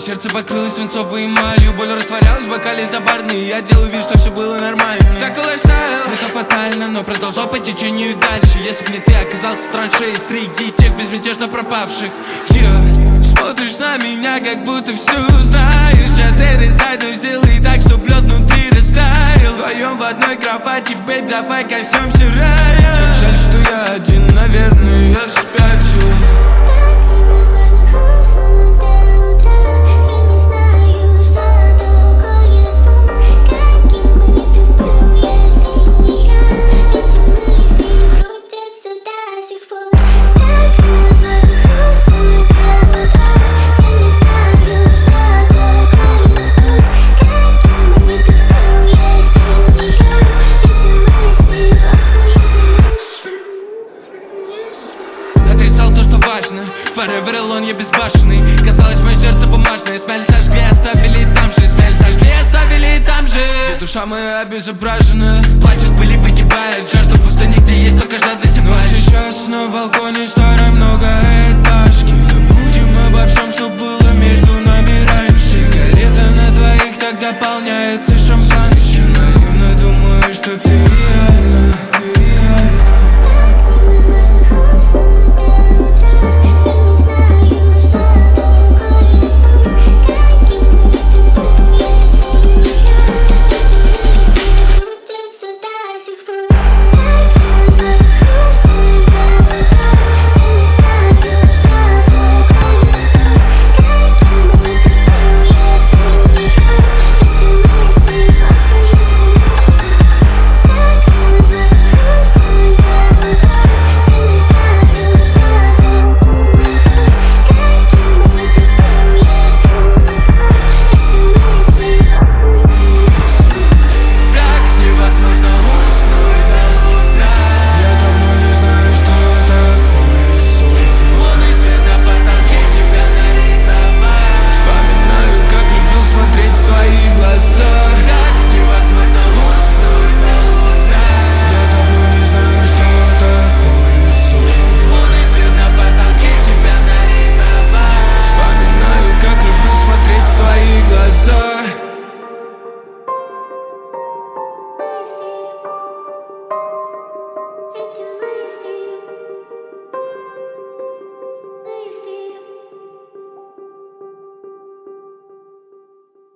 сердце покрылось свинцовой эмалью. Боль растворялась в бокале за барной, я делал вид, что все было нормально. Такой лайфстайл, это фатально, но продолжал по течению дальше. Если б не ты оказался в траншее среди тех безмятежно пропавших. Смотришь на меня, как будто все знаешь. Я дерезать, но сделай так, чтоб лед внутри растаял. Вдвоем в одной кровати, бейб, давай коснемся рая. Жаль, что я один, наверное, я спятил. Отрицал то, что важно. Forever alone, я безбашенный. Казалось, мое сердце бумажное. Смяли, сожгли, оставили там же. Смяли, сожгли, оставили там же. Где душа моя обезображена. Плачет, пыли, погибает. Жажда в пустыне, где есть только жадность и плач. Сейчас на балконе старой многоэтажки. Забудем обо всем, что было между нами раньше. Сигарета на двоих так дополняется шампанским. Наивно думаю, что ты